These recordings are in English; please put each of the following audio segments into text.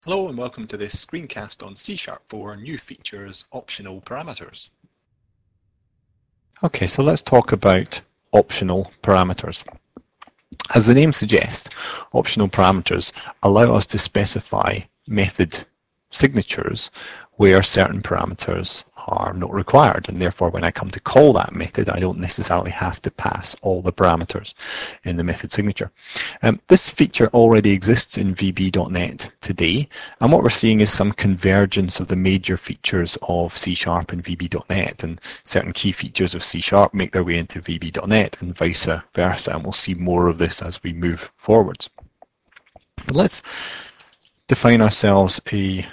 Hello and welcome to this screencast on C# for new features, optional parameters. Okay, so let's talk about optional parameters. As the name suggests, optional parameters allow us to specify method signatures where certain parameters are not required, and therefore when I come to call that method I don't necessarily have to pass all the parameters in the method signature. This feature already exists in VB.NET today, and what we're seeing is some convergence of the major features of C# and VB.NET, and certain key features of C# make their way into VB.NET and vice versa, and we'll see more of this as we move forwards. But let's define ourselves a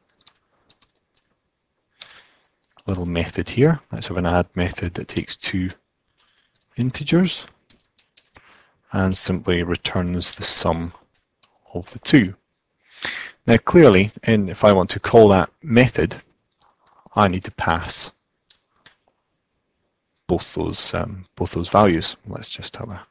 little method here. Let's have an add method that takes two integers and simply returns the sum of the two. Now clearly, if I want to call that method, I need to pass both those values. Let's just have a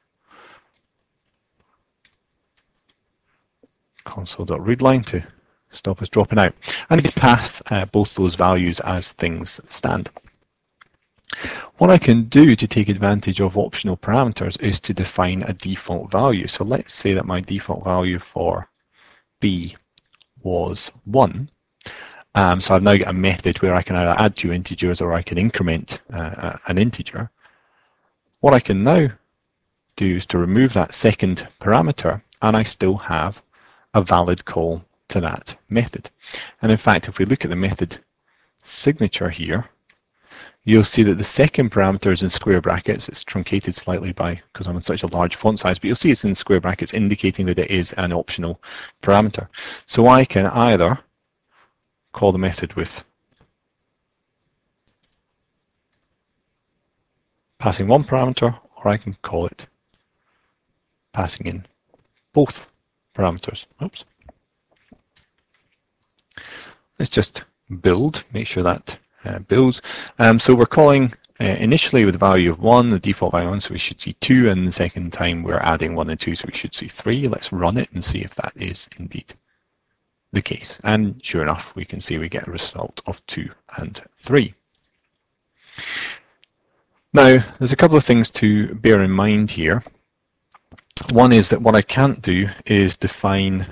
console.readline to stop us dropping out. I need to pass both those values as things stand. What I can do to take advantage of optional parameters is to define a default value. So let's say that my default value for b was 1. So I've now got a method where I can either add two integers or I can increment an integer. What I can now do is to remove that second parameter, and I still have a valid call to that method. And in fact, if we look at the method signature here, you'll see that the second parameter is in square brackets. It's truncated slightly because I'm on such a large font size, but you'll see it's in square brackets, indicating that it is an optional parameter. So I can either call the method with passing one parameter, or I can call it passing in both parameters. Oops. Let's just build, make sure that builds. So we're calling initially with the value of 1, the default value 1, so we should see 2, and the second time we're adding 1 and 2, so we should see 3. Let's run it and see if that is indeed the case. And sure enough, we can see we get a result of 2 and 3. Now, there's a couple of things to bear in mind here. One is that what I can't do is define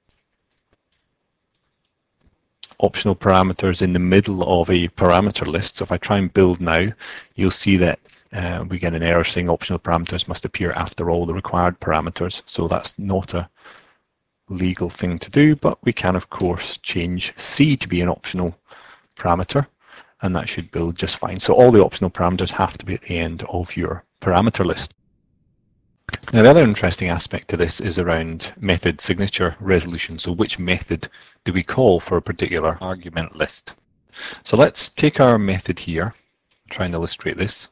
optional parameters in the middle of a parameter list. So if I try and build now, you'll see that we get an error saying optional parameters must appear after all the required parameters. So that's not a legal thing to do, but we can of course change C to be an optional parameter, and that should build just fine. So all the optional parameters have to be at the end of your parameter list. Now the other interesting aspect to this is around method signature resolution. So which method do we call for a particular argument list? So let's take our method here, try and illustrate this.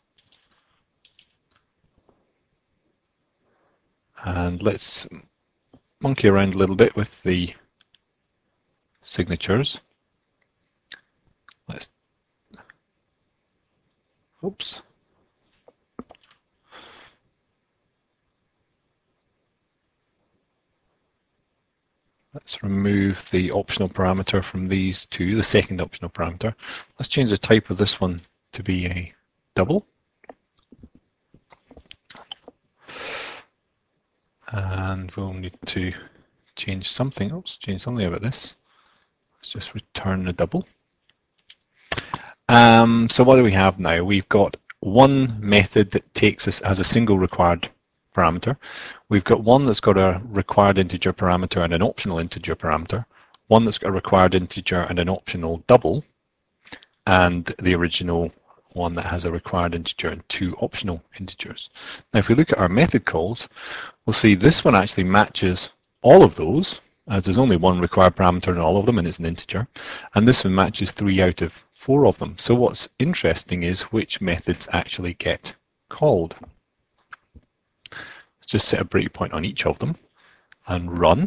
And let's monkey around a little bit with the signatures. Oops. Let's remove the optional parameter from these two, the second optional parameter. Let's change the type of this one to be a double. And we'll need to change something. Oops, change something about this. Let's just return a double. So what do we have now? We've got one method that takes us as a single required parameter. We've got one that's got a required integer parameter and an optional integer parameter, one that's got a required integer and an optional double, and the original one that has a required integer and two optional integers. Now if we look at our method calls, we'll see this one actually matches all of those, as there's only one required parameter in all of them and it's an integer, and this one matches 3 out of 4 of them. So what's interesting is which methods actually get called. Let's just set a breakpoint on each of them and run.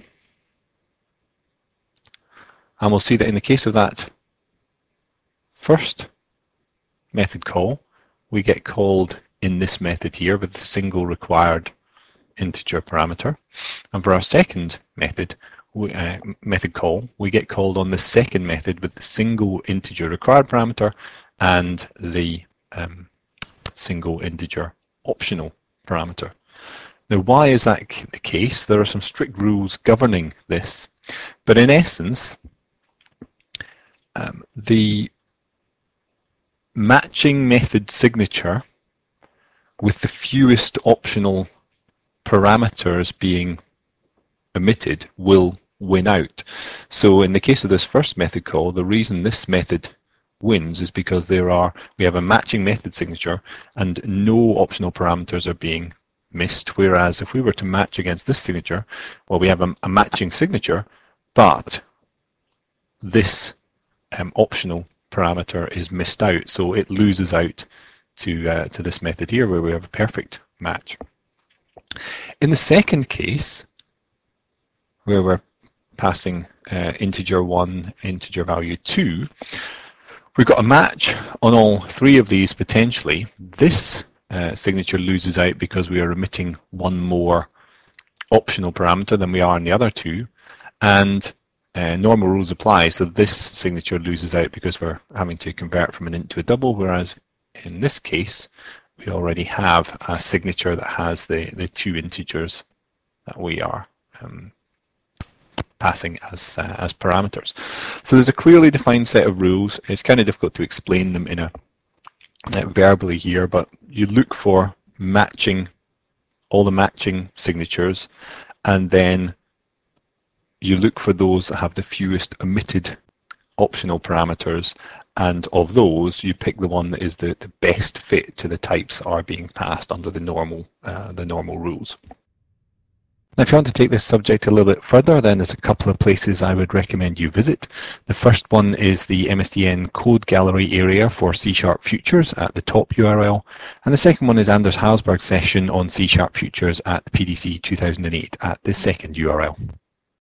And we'll see that in the case of that first method call, we get called in this method here with the single required integer parameter. And for our second method, method call, we get called on the second method with the single integer required parameter and the single integer optional parameter. Now, why is that the case? There are some strict rules governing this, but in essence, the matching method signature with the fewest optional parameters being omitted will win out. So in the case of this first method call, the reason this method wins is because we have a matching method signature and no optional parameters are being missed, whereas if we were to match against this signature, well, we have a matching signature, but this optional parameter is missed out, so it loses out to this method here where we have a perfect match. In the second case, where we're passing integer 1, integer value 2, we've got a match on all three of these potentially. This signature loses out because we are omitting one more optional parameter than we are in the other two, and normal rules apply, so this signature loses out because we're having to convert from an int to a double, whereas in this case we already have a signature that has the two integers that we are passing as parameters. So there's a clearly defined set of rules. It's kind of difficult to explain them in verbally here, but you look for matching, all the matching signatures, and then you look for those that have the fewest omitted optional parameters, and of those you pick the one that is the best fit to the types that are being passed under the normal rules. Now, if you want to take this subject a little bit further, then there's a couple of places I would recommend you visit. The first one is the MSDN code gallery area for C# Futures at the top URL, and the second one is Anders Hallsberg's session on C# Futures at the PDC 2008 at the second URL.